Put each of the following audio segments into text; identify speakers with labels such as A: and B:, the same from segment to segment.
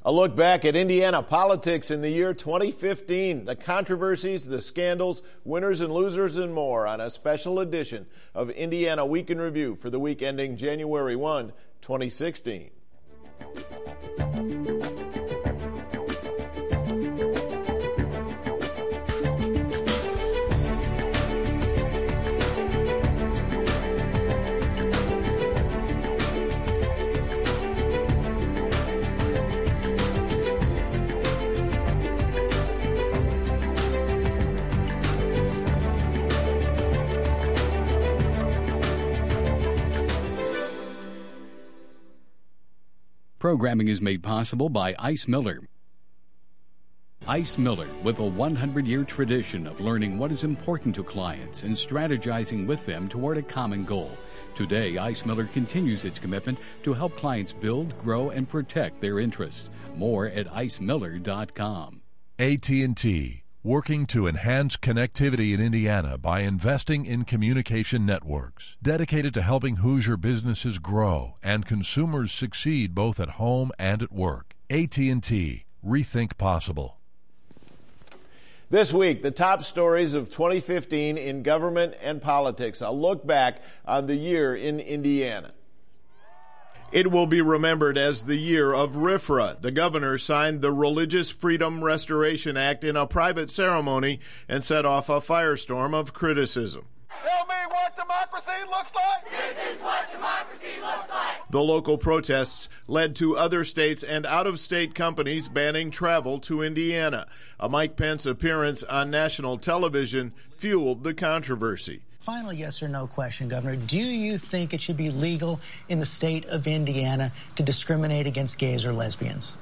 A: A look back at Indiana politics in the year 2015, the controversies, the scandals, winners and losers, and more on a special edition of Indiana Week in Review for the week ending January 1, 2016.
B: Programming is made possible by Ice Miller. Ice Miller, with a 100-year tradition of learning what is important to clients and strategizing with them toward a common goal. Today, Ice Miller continues its commitment to help clients build, grow, and protect their interests. More at icemiller.com.
C: AT&T, working to enhance connectivity in Indiana by investing in communication networks, dedicated to helping Hoosier businesses grow and consumers succeed both at home and at work. AT&T, rethink possible.
A: This week, the top stories of 2015 in government and politics. A look back on the year in Indiana. It will be remembered as the year of RFRA. The governor signed the Religious Freedom Restoration Act in a private ceremony and set off a firestorm of criticism.
D: Tell me what democracy looks like.
E: This is what democracy looks like.
A: The local protests led to other states and out-of-state companies banning travel to Indiana. A Mike Pence appearance on national television fueled the controversy.
F: Final yes or no question, Governor. Do you think it should be legal in the state of Indiana to discriminate against gays or lesbians?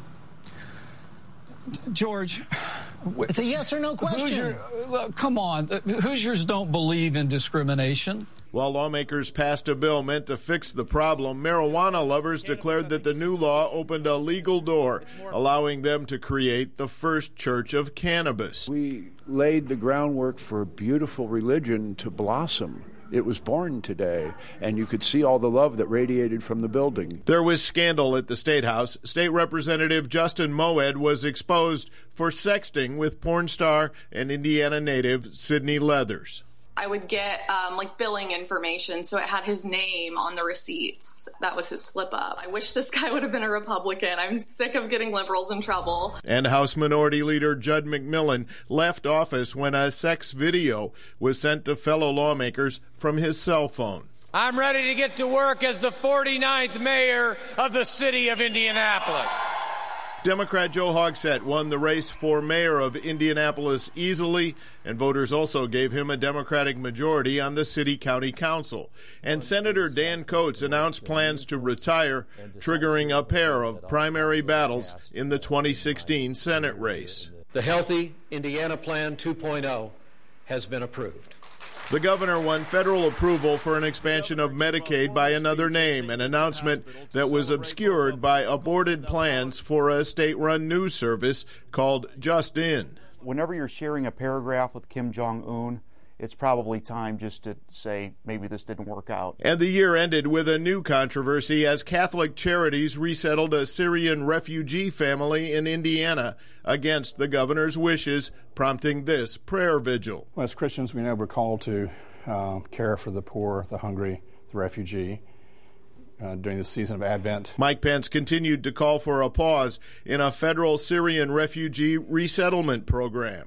G: George,
F: it's a yes or no question.
G: Come on. Hoosiers don't believe in discrimination.
A: While lawmakers passed a bill meant to fix the problem, marijuana lovers declared that the new law opened a legal door, allowing them to create the first church of cannabis.
H: We laid the groundwork for a beautiful religion to blossom. It was born today, and you could see all the love that radiated from the building.
A: There was scandal at the State House. State Representative Justin Moed was exposed for sexting with porn star and Indiana native Sydney Leathers.
I: I would get billing information, so it had his name on the receipts. That was his slip up. I wish this guy would have been a Republican. I'm sick of getting liberals in trouble.
A: And House Minority Leader Judd McMillan left office when a sex video was sent to fellow lawmakers from his cell phone.
J: I'm ready to get to work as the 49th mayor of the city of Indianapolis.
A: Democrat Joe Hogsett won the race for mayor of Indianapolis easily, and voters also gave him a Democratic majority on the city-county council. And Senator Dan Coats announced plans to retire, triggering a pair of primary battles in the 2016 Senate race.
K: The Healthy Indiana Plan 2.0 has been approved.
A: The governor won federal approval for an expansion of Medicaid by another name, an announcement that was obscured by aborted plans for a state-run news service called Just In.
L: Whenever you're sharing a paragraph with Kim Jong-un, it's probably time just to say maybe this didn't work out.
A: And the year ended with a new controversy as Catholic Charities resettled a Syrian refugee family in Indiana against the governor's wishes, prompting this prayer vigil.
M: Well, as Christians, we know we're called to care for the poor, the hungry, the refugee during the season of Advent.
A: Mike Pence continued to call for a pause in a federal Syrian refugee resettlement program.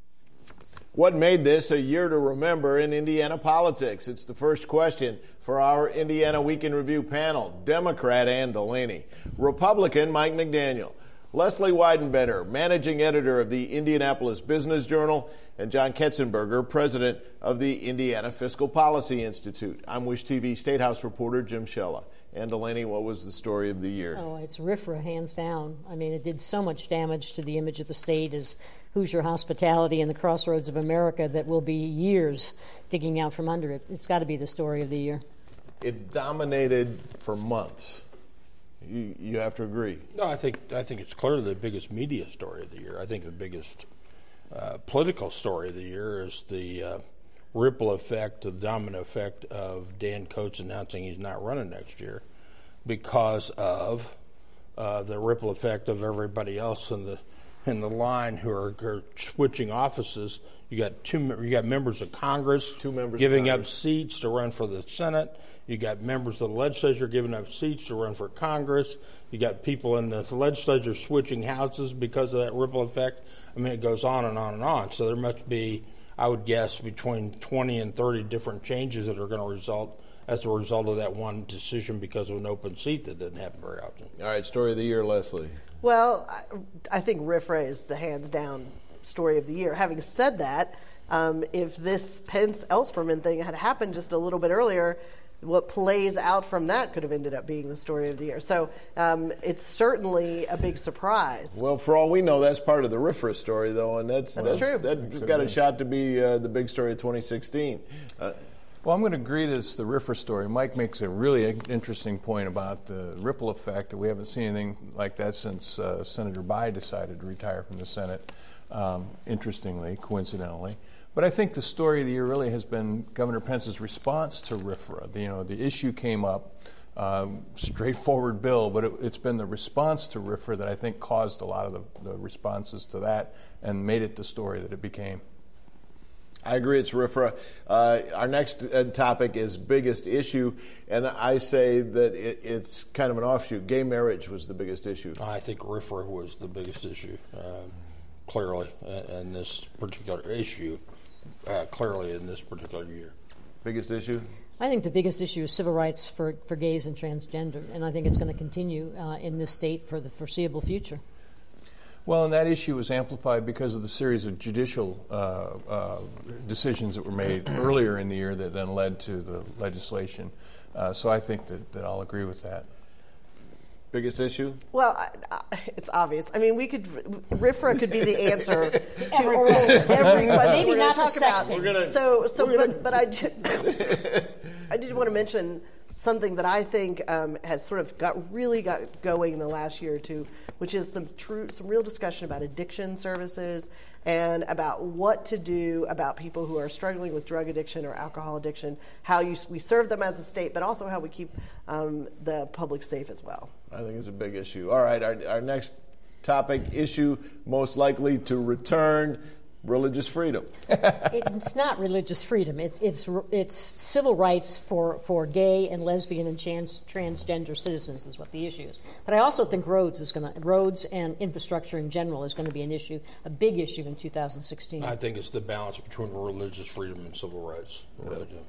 A: What made this a year to remember in Indiana politics? It's the first question for our Indiana Week in Review panel. Democrat Ann Delaney, Republican Mike McDaniel, Leslie Weidenbender, managing editor of the Indianapolis Business Journal, and John Ketzenberger, president of the Indiana Fiscal Policy Institute. I'm Wish TV State House reporter Jim Shella. Ann Delaney, what was the story of the year?
N: Oh, it's RFRA, hands down. I mean, it did so much damage to the image of the state as Hoosier hospitality and the crossroads of America that will be years digging out from under it. It's got to be the story of the year.
A: It dominated for months. You have to agree.
O: No, I think it's clearly the biggest media story of the year. I think the biggest political story of the year is the ripple effect, the domino effect of Dan Coats announcing he's not running next year because of the ripple effect of everybody else in the line who are switching offices. You got members of Congress giving up seats to run for the Senate. You got members of the legislature giving up seats to run for Congress. You got people in the legislature switching houses because of that ripple effect. I mean, it goes on and on and on. So there must be, I would guess, between 20 and 30 different changes that are going to result as a result of that one decision because of an open seat that didn't happen very often.
A: All right, story of the year, Leslie.
P: Well, I think RFRA is the hands-down story of the year. Having said that, if this Pence-Ellspermann thing had happened just a little bit earlier, what plays out from that could have ended up being the story of the year. So it's certainly a big surprise.
A: Well, for all we know, that's part of the RFRA story, though, and that's
P: true.
A: That's got a shot to be the big story of 2016.
Q: Well, I'm going to agree that it's the RFRA story. Mike makes a really interesting point about the ripple effect, that we haven't seen anything like that since Senator Bayh decided to retire from the Senate, interestingly, coincidentally. But I think the story of the year really has been Governor Pence's response to RFRA. The issue came up, straightforward bill, but it's been the response to RFRA that I think caused a lot of the responses to that and made it the story that it became.
A: I agree, it's RFRA. Our next topic is biggest issue, and I say that it's kind of an offshoot. Gay marriage was the biggest issue.
O: I think RFRA was the biggest issue, clearly, in this particular issue, clearly in this particular year.
A: Biggest issue?
N: I think the biggest issue is civil rights for gays and transgender, and I think it's going to continue in this state for the foreseeable future.
Q: Well, and that issue was amplified because of the series of judicial decisions that were made earlier in the year that then led to the legislation. So I think that I'll agree with that.
A: Biggest issue?
P: Well, it's obvious. I mean, RFRA could be the answer to almost every question
N: Maybe
P: we're
N: not
P: going to talk about. But I did want to mention something that I think has sort of got going in the last year or two, which is some real discussion about addiction services and about what to do about people who are struggling with drug addiction or alcohol addiction, how we serve them as a state, but also how we keep the public safe as well.
A: I think it's a big issue. All right, our next topic, issue most likely to return, religious freedom.
N: It's not religious freedom. It's civil rights for gay and lesbian and transgender citizens is what the issue is. But I also think roads and infrastructure in general is going to be an issue, a big issue in 2016.
O: I think it's the balance between religious freedom and civil rights. Really do.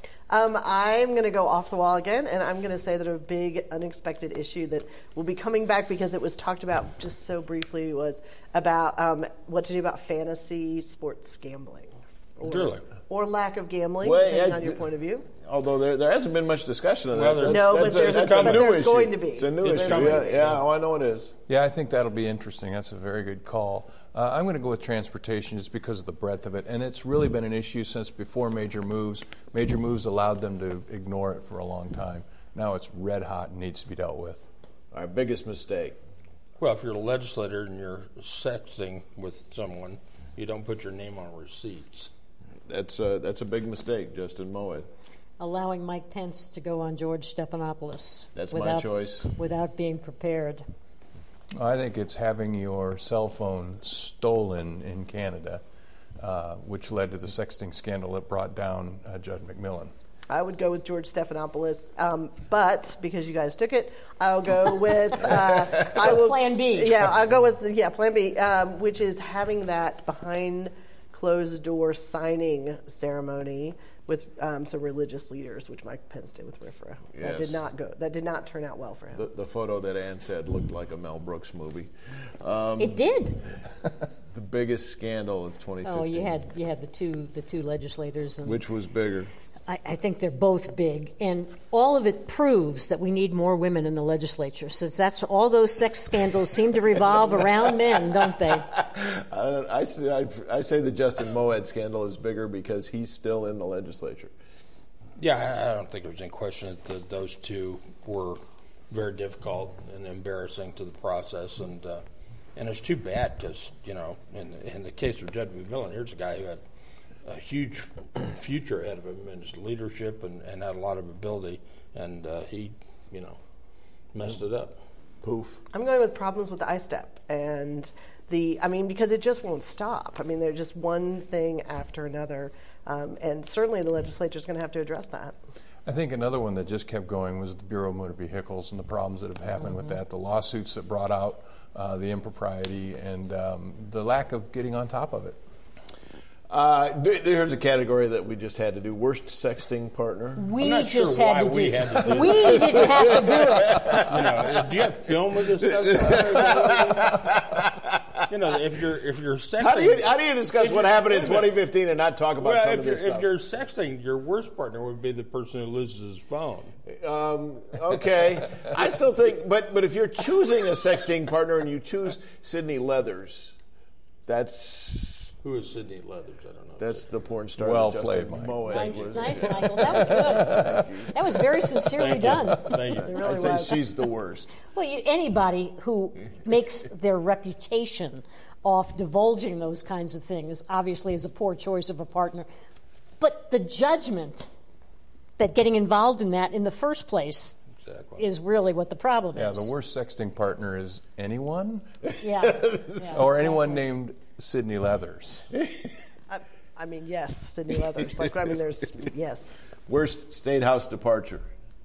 P: I'm going to go off the wall again, and I'm going to say that a big unexpected issue that will be coming back because it was talked about just so briefly was about what to do about fantasy sports gambling. Or lack of gambling, depending on your point of view.
A: Although there hasn't been much discussion of that.
P: That's a new issue. Going to be.
A: It's a new issue. I know it is.
Q: Yeah, I think that'll be interesting. That's a very good call. I'm going to go with transportation just because of the breadth of it. And it's really been an issue since before Major Moves. Major Moves allowed them to ignore it for a long time. Now it's red hot and needs to be dealt with.
A: Our biggest mistake.
O: Well, if you're a legislator and you're sexting with someone, you don't put your name on receipts.
A: That's a big mistake, Justin Moed.
N: Allowing Mike Pence to go on George Stephanopoulos.
A: That's my choice.
N: Without being prepared.
Q: I think it's having your cell phone stolen in Canada, which led to the sexting scandal that brought down Judge McMillan.
P: I would go with George Stephanopoulos, but because you guys took it, I'll go with
N: Plan B.
P: Yeah, I'll go with Plan B, which is having that behind closed door signing ceremony with some religious leaders, which Mike Pence did with RFRA.
A: Yes.
P: That did not turn out well for him.
A: The photo that Ann said looked like a Mel Brooks movie.
N: It did.
A: The biggest scandal of 2015.
N: Oh, you had the two legislators.
A: Which was bigger?
N: I think they're both big, and all of it proves that we need more women in the legislature, since all those sex scandals seem to revolve around men, don't they?
A: I say the Justin Moed scandal is bigger because he's still in the legislature.
O: Yeah, I don't think there's any question that those two were very difficult and embarrassing to the process, and it's too bad because, in the case of Judge McMillan, here's a guy who had a huge future ahead of him in his leadership and had a lot of ability, and he, messed it up.
A: Poof.
P: I'm going with problems with the I-Step and because it just won't stop. I mean, they're just one thing after another, and certainly the legislature is going to have to address that.
Q: I think another one that just kept going was the Bureau of Motor Vehicles and the problems that have happened with that, the lawsuits that brought out the impropriety and the lack of getting on top of it.
A: Here's a category that we just had to do. Worst sexting partner.
O: I'm not sure why we had to do it.
N: We didn't have to do it.
O: Do you have film of this stuff? If you're sexting,
A: how do you discuss what happened in 2015 and not talk about some of this stuff?
O: If you're sexting, your worst partner would be the person who loses his phone.
A: Okay, I still think, but if you're choosing a sexting partner and you choose Sydney Leathers, that's.
O: Who is Sydney Leathers? I don't know.
A: That's the porn star.
Q: Well played, Mike.
N: Nice, Michael. That was good. That was very sincerely done.
O: Thank you.
P: It really
A: I'd say
P: was.
A: she's the worst.
N: Well, anybody who makes their reputation off divulging those kinds of things obviously is a poor choice of a partner. But the judgment that getting involved in that in the first place is really what the problem is.
Q: Yeah, the worst sexting partner is anyone?
N: Yeah.
Q: Or anyone named Sydney Leathers.
P: Yes, Sydney Leathers. Yes.
A: Worst State House departure.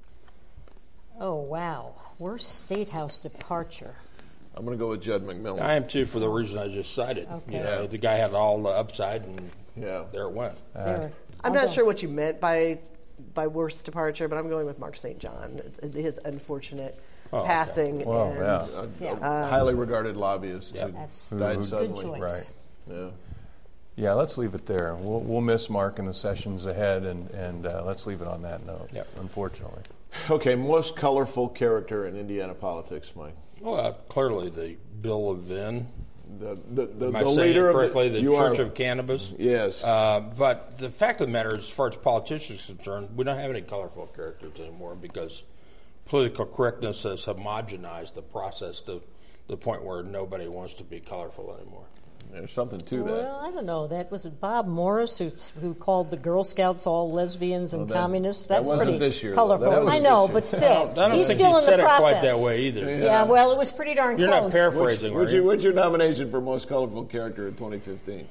N: Oh, wow. Worst State House departure.
A: I'm going to go with Judd McMillan.
O: I am too, for the reason I just cited.
N: Okay.
O: The guy had all the upside, and there it went.
P: I'm not sure what you meant by worst departure, but I'm going with Mark St. John. His unfortunate passing.
Q: Well,
A: highly regarded lobbyist who died suddenly.
N: Good choice.
Q: Right.
A: Yeah.
Q: Yeah, let's leave it there. We'll miss Mark in the sessions ahead, and let's leave it on that note, unfortunately.
A: Okay, most colorful character in Indiana politics, Mike?
O: Well, clearly the Bill Levin.
A: The
O: Am I saying
A: leader
O: it correctly?
A: of
O: the Church of Cannabis.
A: Yes.
O: But the fact of the matter is, as far as politicians are concerned, we don't have any colorful characters anymore because political correctness has homogenized the process to the point where nobody wants to be colorful anymore.
A: There's something to that.
N: Well, I don't know. Was it Bob Morris who called the Girl Scouts all lesbians and communists? That's
A: that wasn't
N: pretty
A: this year,
N: colorful. I know, but still,
O: I don't
N: he's
O: think
N: still
O: he
N: in
O: said
N: the
O: it
N: process.
O: quite that way either.
N: Yeah, well, it was pretty darn
O: You're
N: close.
O: not paraphrasing,
A: What's your nomination for most colorful character in 2015?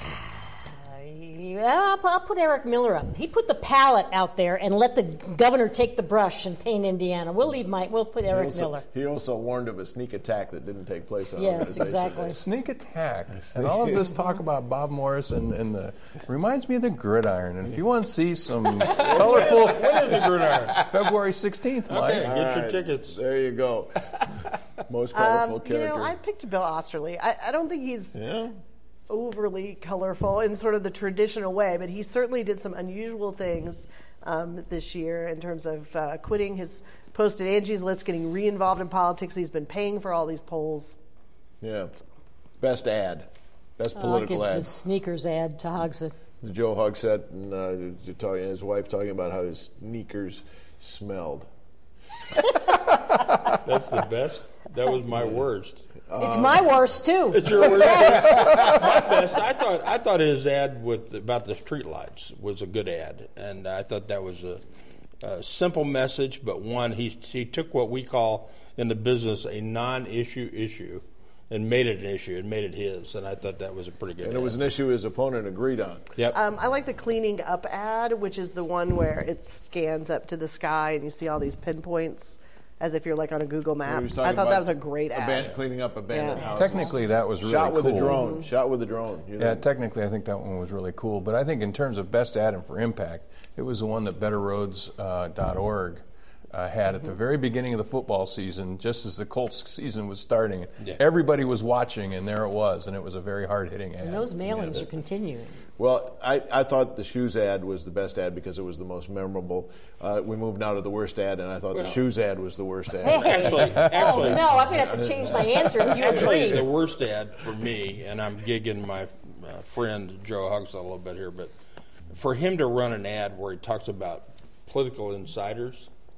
N: I'll put Eric Miller up. He put the palette out there and let the governor take the brush and paint Indiana. We'll put Eric Miller.
A: He also warned of a sneak attack that didn't take place on
N: Yes, exactly.
Q: Sneak attack. And all of this talk about Bob Morris and the reminds me of the gridiron. And if you want to see some colorful,
O: When is the gridiron?
Q: February 16th, Mike.
O: Okay, get your tickets.
A: There you go. Most colorful character.
P: I picked Bill Osterly. I don't think he's overly colorful in sort of the traditional way, but he certainly did some unusual things this year in terms of quitting his post at Angie's List, getting re-involved in politics. He's been paying for all these polls.
A: Yeah. Best ad. Best political
N: I'll
A: ad.
N: give the sneakers ad to Hogsett.
A: Joe Hogsett and his wife talking about how his sneakers smelled.
O: That's the best. That was my worst.
N: It's my worst too.
O: It's your worst. My best. I thought his ad about the streetlights was a good ad, and I thought that was a simple message, but one he took what we call in the business a non-issue issue, and made it an issue and made it his, and I thought that was a pretty good.
A: And
O: ad.
A: it was an issue his opponent agreed on.
O: Yep.
P: I like the cleaning up ad, which is the one where it scans up to the sky and you see all these pinpoints as if you're like on a Google map. I thought that was a great ad.
A: Cleaning up abandoned houses.
Q: Technically, that was really
A: Shot with
Q: cool.
A: a drone. Shot with a drone.
Q: Yeah, technically, I think that one was really cool. But I think in terms of best ad and for impact, it was the one that BetterRoads.org had at the very beginning of the football season, just as the Colts season was starting.
O: Yeah.
Q: Everybody was watching, and there it was, and it was a very hard-hitting ad.
N: And those mailings are continuing.
A: Well, I thought the shoes ad was the best ad because it was the most memorable. We moved now to the worst ad, and I thought the shoes ad was the worst ad.
O: Actually,
N: oh no, I'm going to have to change my answer if you
O: actually,
N: agree.
O: the worst ad for me, and I'm gigging my friend Joe Hogsett a little bit here, but for him to run an ad where he talks about political insiders,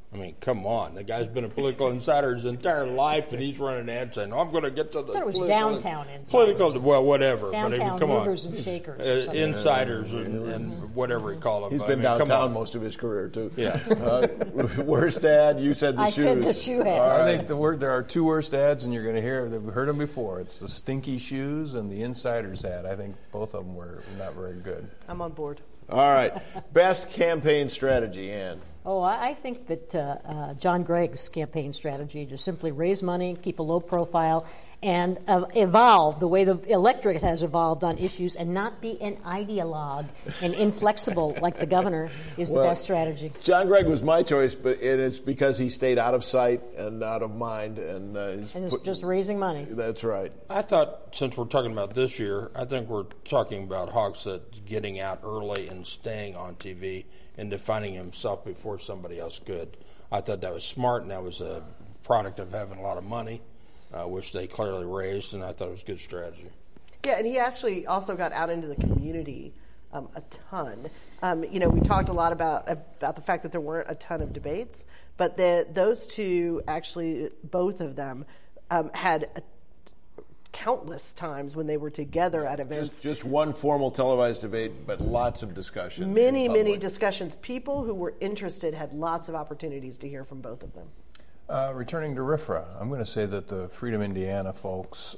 O: I mean, come on. The guy's been a political insider his entire life, and he's running ads saying, I'm going to get to the
N: it was downtown insiders.
O: Political, well, whatever.
N: Downtown
O: but I mean, come
N: movers
O: on.
N: and shakers.
O: Insiders and whatever he called them.
A: He's been downtown most of his career, too.
O: Yeah.
A: Worst ad, you said the shoes.
N: I said the shoe ad.
Q: I think there are two worst ads, and you're going to hear, we've heard them before. It's the stinky shoes and the insiders ad. I think both of them were not very good.
P: I'm on board.
A: All right. Best campaign strategy, Ann.
N: Oh, I think that John Gregg's campaign strategy to simply raise money, keep a low profile, and evolve the way the electorate has evolved on issues and not be an ideologue and inflexible like the governor is the best strategy.
A: John Gregg was my choice, but it's because he stayed out of sight and out of mind. And
N: it's just raising money.
A: That's right.
O: I thought, since we're talking about this year, I think we're talking about Hogsett getting out early and staying on TV and defining himself before somebody else could. I thought that was smart, and that was a product of having a lot of money, which they clearly raised, and I thought it was a good strategy.
P: Yeah, and he actually also got out into the community a ton. We talked a lot about the fact that there weren't a ton of debates, but those two actually, both of them, had countless times when they were together at events.
A: Just one formal televised debate, but lots of discussion.
P: Many discussions. People who were interested had lots of opportunities to hear from both of them.
Q: Returning to RFRA, I'm going to say that the Freedom Indiana folks,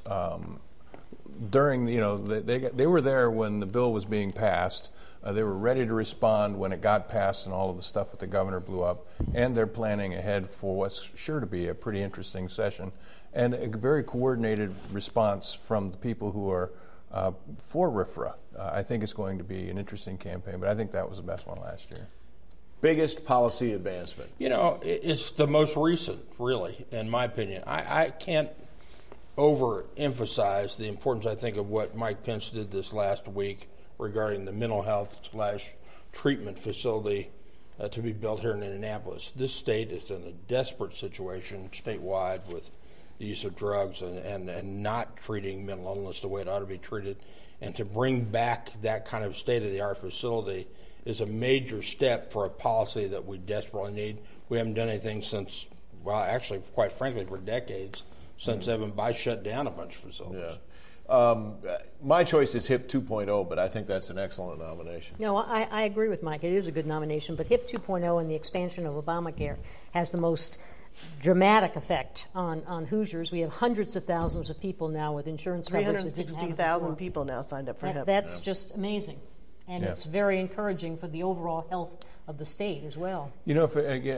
Q: during, they were there when the bill was being passed. They were ready to respond when it got passed and all of the stuff with the governor blew up, and they're planning ahead for what's sure to be a pretty interesting session and a very coordinated response from the people who are for RFRA. I think it's going to be an interesting campaign, but I think that was the best one last year.
A: Biggest policy advancement?
O: It's the most recent, really, in my opinion. I can't overemphasize the importance, I think, of what Mike Pence did this last week regarding the mental health / treatment facility to be built here in Indianapolis. This state is in a desperate situation statewide with the use of drugs and not treating mental illness the way it ought to be treated. And to bring back that kind of state-of-the-art facility is a major step for a policy that we desperately need. We haven't done anything since, well, actually, quite frankly, for decades, since Evan Bayh shut down a bunch of facilities.
A: Yeah. My choice is HIP 2.0, but I think that's an excellent nomination.
N: No, I agree with Mike. It is a good nomination, but HIP 2.0 and the expansion of Obamacare has the most dramatic effect on Hoosiers. We have hundreds of thousands of people now with insurance coverage.
P: 360,000 people now signed up for HIP.
N: That's just amazing. And it's very encouraging for the overall health of the state as well.
Q: If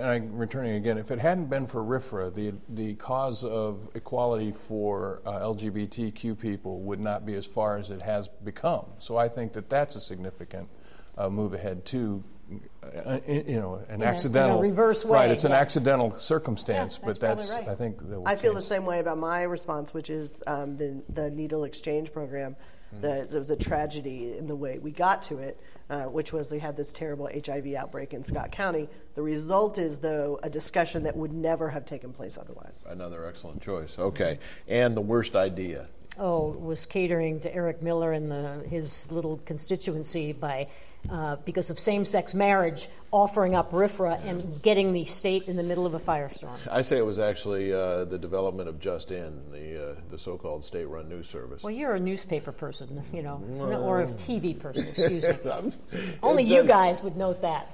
Q: it hadn't been for RFRA, the cause of equality for LGBTQ people would not be as far as it has become. So I think that that's a significant move ahead too. An accidental,
N: in a reverse way.
Q: Right? It's an accidental circumstance, but that's
N: right.
Q: I think that
P: I feel the same way about my response, which is the needle exchange program. There was a tragedy in the way we got to it, which was they had this terrible HIV outbreak in Scott County. The result is, though, a discussion that would never have taken place otherwise.
A: Another excellent choice. Okay. And the worst idea?
N: Was catering to Eric Miller and his little constituency by because of same-sex marriage, offering up RFRA and getting the state in the middle of a firestorm.
A: I say it was actually the development of Just In, the so-called state-run news service.
N: Well, you're a newspaper person, or a TV person, excuse me. Only you guys would note that.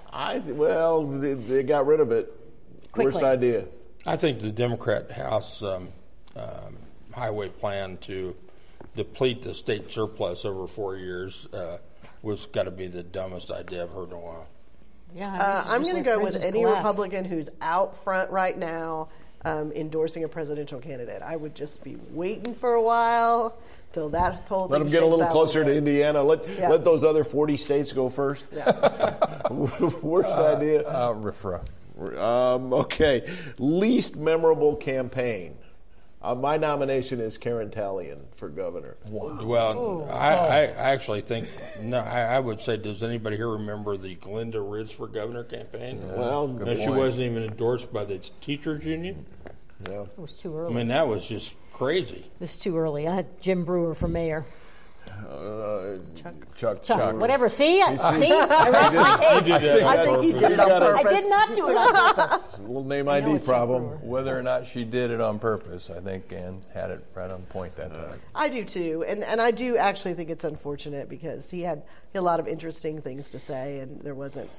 A: They got rid of it.
N: Quickly.
A: Worst idea?
O: I think the Democrat House highway plan to deplete the state surplus over 4 years was got to be the dumbest idea I've heard in a while.
N: Yeah,
P: I'm going to go with any Republican who's out front right now endorsing a presidential candidate. I would just be waiting for a while till that whole thing
A: Let them get a little closer to
P: bit.
A: Indiana. Let those other 40 states go first.
P: Yeah.
A: Worst idea?
Q: RFRA.
A: Okay. Least memorable campaign. My nomination is Karen Tallien for governor.
O: Wow. Well, I actually think, I would say, does anybody here remember the Glenda Ritz for governor campaign?
A: Well,
O: she wasn't even endorsed by the teachers union.
A: Yeah.
N: It was too early.
O: I mean, that was just crazy.
N: It was too early. I had Jim Brewer for mayor.
A: Chuck.
N: Whatever. See? I rest my case.
P: I think he did it on purpose.
N: I did not do it on purpose.
A: It's a little name ID problem.
Q: Whether or not she did it on purpose, I think Ann had it right on point that time.
P: I do too, and I do actually think it's unfortunate because he had a lot of interesting things to say, and there wasn't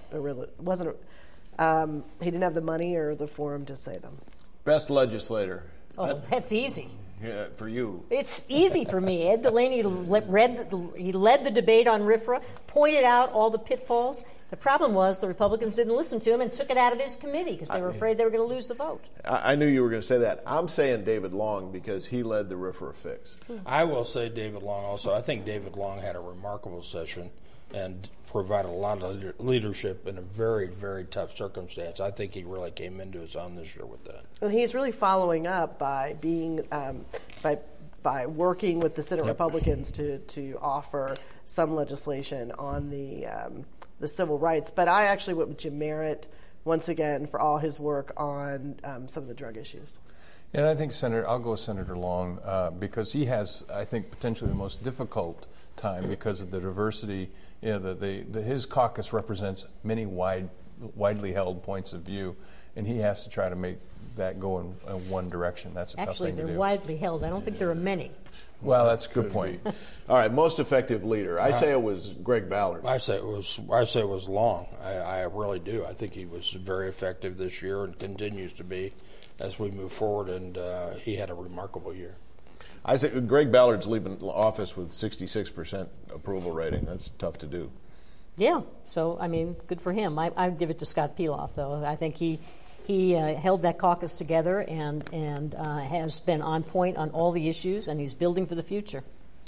P: he didn't have the money or the forum to say them.
A: Best legislator.
N: Oh, that's easy.
A: Yeah, for you.
N: It's easy for me. Ed Delaney led the debate on RFRA, pointed out all the pitfalls. The problem was the Republicans didn't listen to him and took it out of his committee because they were afraid they were going to lose the vote.
A: I knew you were going to say that. I'm saying David Long because he led the RFRA fix.
O: I will say David Long also. I think David Long had a remarkable session and provided a lot of leadership in a very, very tough circumstance. I think he really came into his own this year with that.
P: And he's really following up by being by working with the Senate Republicans to offer some legislation on the civil rights. But I actually went with Jim Merritt once again for all his work on some of the drug issues.
Q: And I think I'll go with Senator Long because he has, I think, potentially the most difficult time because of the diversity. You know, his caucus represents many widely held points of view, and he has to try to make that go in one direction. That's a tough thing to do.
N: Actually, they're widely held. I don't think there are many.
Q: Well, that's a good point.
A: All right, most effective leader. I say it was Greg Ballard.
O: I say it was Long. I really do. I think he was very effective this year and continues to be as we move forward, and he had a remarkable year.
A: I say Greg Ballard's leaving office with 66% approval rating. That's tough to do.
N: Yeah. So, I mean, good for him. I'd give it to Scott Peloff, though. I think he held that caucus together and has been on point on all the issues, and he's building for the future.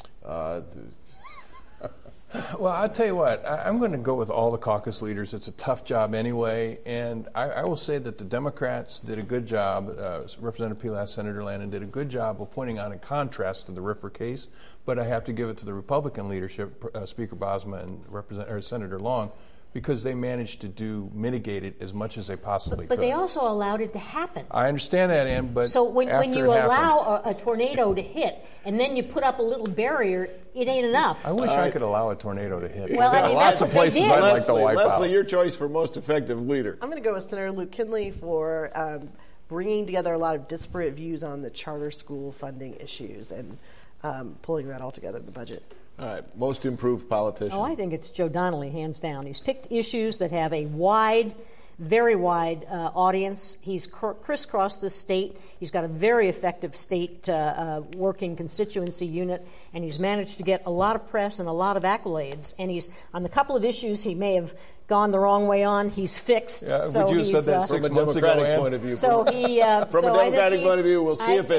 Q: Well, I'll tell you what, I'm going to go with all the caucus leaders. It's a tough job anyway, and I will say that the Democrats did a good job. Representative Peloff, Senator Landon did a good job of pointing out in contrast to the RFRA case, but I have to give it to the Republican leadership, Speaker Bosma and Senator Long, because they managed to mitigate it as much as they possibly could.
N: But they also allowed it to happen.
Q: I understand that, Ann, but
N: so when you allow a tornado to hit and then you put up a little barrier, it ain't enough.
Q: I wish I could allow a tornado to hit.
N: Well, I mean,
Q: lots of places I'd like to wipe out.
A: Leslie, your choice for most effective leader.
P: I'm going to go with Senator Luke Kinley for bringing together a lot of disparate views on the charter school funding issues and pulling that all together in the budget.
A: All right, most improved politician.
N: Oh, I think it's Joe Donnelly, hands down. He's picked issues that have a wide, very wide audience. He's crisscrossed the state. He's got a very effective state working constituency unit, and he's managed to get a lot of press and a lot of accolades. And he's on the couple of issues he may have gone the wrong way on, he's fixed.
Q: Yeah, so would you have said that 6 months ago, Ann?
A: Point of view.
N: So he,
A: from a Democratic point of view, we'll see if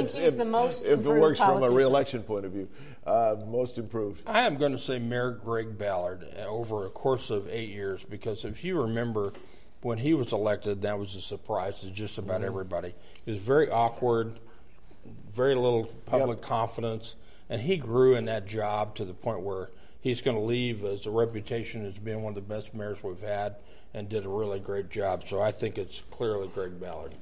A: it works from a re-election point of view. Most improved.
O: I am going to say Mayor Greg Ballard over a course of 8 years, because if you remember when he was elected, that was a surprise to just about everybody. It was very awkward, very little public confidence, and he grew in that job to the point where he's going to leave as a reputation as being one of the best mayors we've had and did a really great job. So I think it's clearly Greg Ballard.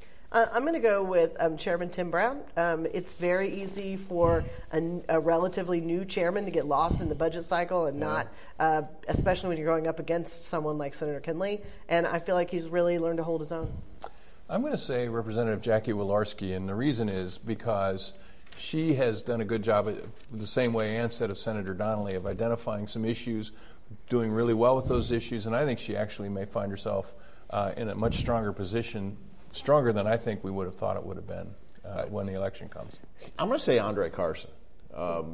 P: I'm going to go with Chairman Tim Brown. It's very easy for a relatively new chairman to get lost in the budget cycle and not, especially when you're going up against someone like Senator Kinley. And I feel like he's really learned to hold his own.
Q: I'm going to say Representative Jackie Walorski, and the reason is because she has done a good job, the same way Ann said of Senator Donnelly, of identifying some issues, doing really well with those issues, and I think she actually may find herself in a much stronger position, stronger than I think we would have thought it would have been when the election comes.
A: I'm going to say Andre Carson, and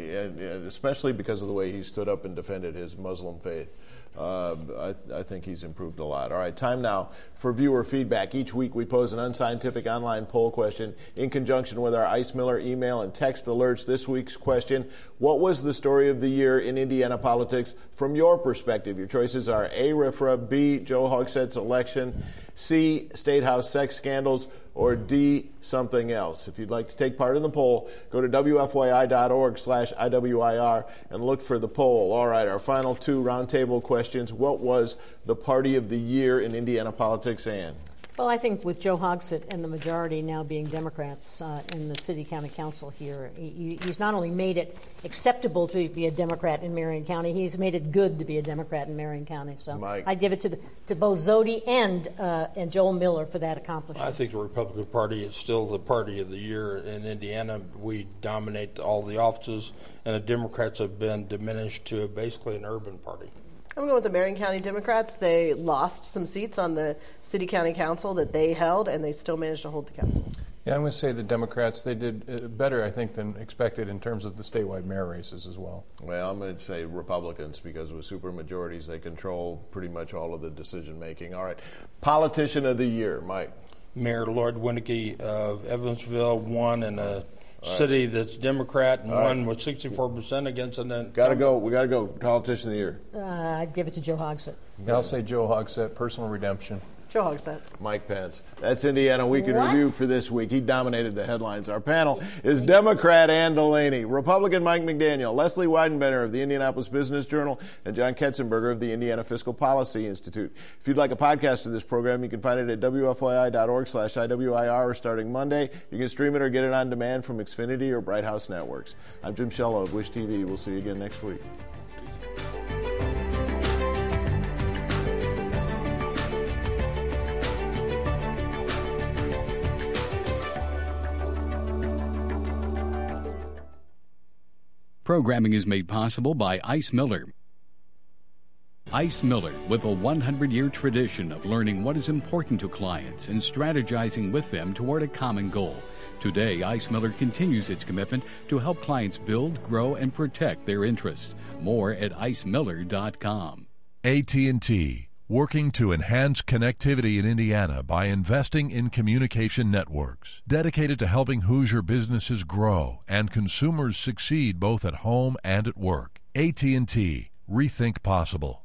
A: especially because of the way he stood up and defended his Muslim faith. I think he's improved a lot. All right, time now for viewer feedback. Each week we pose an unscientific online poll question in conjunction with our Ice Miller email and text alerts. This week's question: what was the story of the year in Indiana politics from your perspective? Your choices are A, RFRA, B, Joe Hogsett's election, C, State House sex scandals, or D, something else. If you'd like to take part in the poll, go to WFYI.org/IWIR and look for the poll. All right, our final two roundtable questions. What was the party of the year in Indiana politics, Ann?
N: Well, I think with Joe Hogsett and the majority now being Democrats in the city county council here, he's not only made it acceptable to be a Democrat in Marion County, he's made it good to be a Democrat in Marion County. So
A: Mike.
N: I'd give it to both Zodi and Joel Miller for that accomplishment.
O: I think the Republican Party is still the party of the year in Indiana. We dominate all the offices, and the Democrats have been diminished to basically an urban party.
P: I'm going with the Marion County Democrats. They lost some seats on the city county council that they held, and they still managed to hold the council.
Q: Yeah, I'm going to say the Democrats, they did better, I think, than expected in terms of the statewide mayor races as well.
A: Well, I'm going to say Republicans, because with supermajorities, they control pretty much all of the decision-making. All right. Politician of the year, Mike.
O: Mayor Lloyd Winnecke of Evansville won in a city that's Democrat and won with 64% against an incumbent.
A: We got to go. Politician of the year.
N: I'd give it to Joe Hogsett.
Q: I'll say Joe Hogsett, personal redemption.
P: Joe Hogsett.
A: Mike Pence. That's Indiana Week in Review for this week. He dominated the headlines. Our panel is Democrat Ann Delaney, Republican Mike McDaniel, Leslie Weidenbender of the Indianapolis Business Journal, and John Ketzenberger of the Indiana Fiscal Policy Institute. If you'd like a podcast of this program, you can find it at WFYI.org/IWIR starting Monday. You can stream it or get it on demand from Xfinity or Bright House Networks. I'm Jim Shello of Wish TV. We'll see you again next week.
B: Programming is made possible by Ice Miller. Ice Miller, with a 100-year tradition of learning what is important to clients and strategizing with them toward a common goal. Today, Ice Miller continues its commitment to help clients build, grow, and protect their interests. More at icemiller.com.
C: AT&T, working to enhance connectivity in Indiana by investing in communication networks, dedicated to helping Hoosier businesses grow and consumers succeed both at home and at work. AT&T, rethink possible.